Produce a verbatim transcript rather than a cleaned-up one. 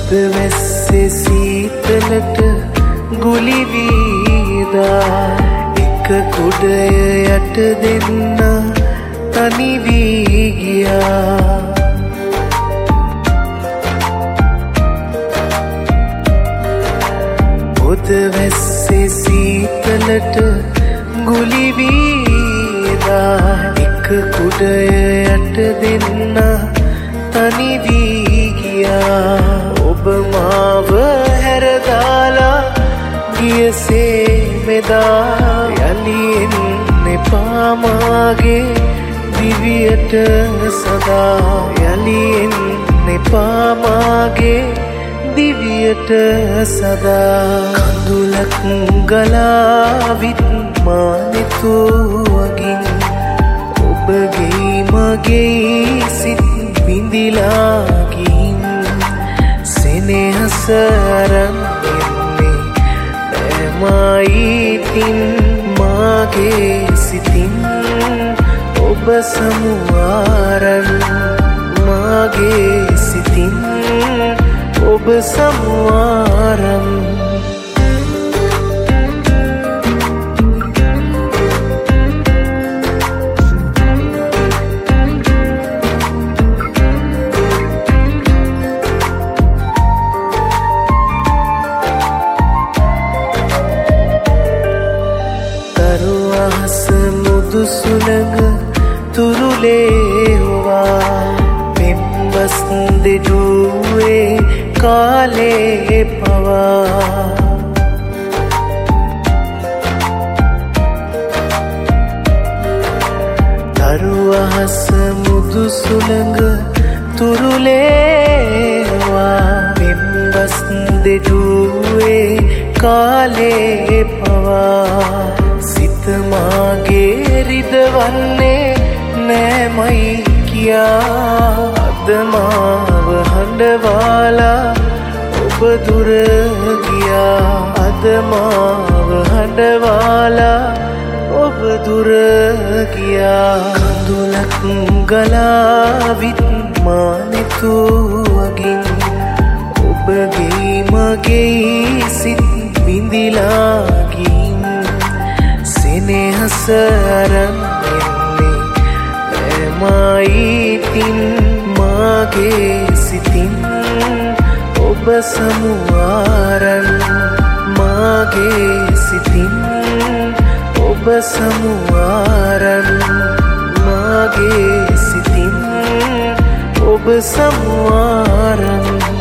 පොද වැස්සේ සීතලට ගුලි වීදා එක කුඩය යට දෙන්න තනි වී ගියා පොද වැස්සේ සීතලට ගුලි වීදා එක කුඩය යට දෙන්න තනි වී ගියා ඔබ මාව හැරදාලා ගියසේ මෙදා යලි එන්න එපා මාගේ දිවියට සදා යලි එන්න එපා මාගේ දිවියට සදා කඳුලක් ගලාවිත් මානෙතුවගින් ඔබගේ මගේ සිත් බිඳිලා ගින් සෙනෙහස අරන් එන්නේ මයිතින් මාගේ සිතින් ඔබ සමුවාරන් මාගේ සිතින් ඔබ සමුවාරන් සුළඟ තුරුලේ හොවා පෙම්වස් දෙඩුවේ කාලේ පවා තරුවහස මුදු සුළඟ තුරුලේ හොවා පෙම්වස් දෙඩුවේ කාලේ පවා මාගේ රිදවන්නේ නෑමයි කියා අද මාව හඬවාලා ඔබ දුර ගියා අද මාව හඬවාලා ඔබ දුර ගියා කඳුලක් ගලාවිත් මානෙතුවගින් ඔබගේ මගේ සිත් බිඳිලා ගින් සෙනෙහස අරන් එන්නේ මයිතින් මාගේ සිතින් ඔබ සමුවාරන් මාගේ සිතින් ඔබ සමුවාරන් මාගේ සිතින් ඔබ සමුවාරන්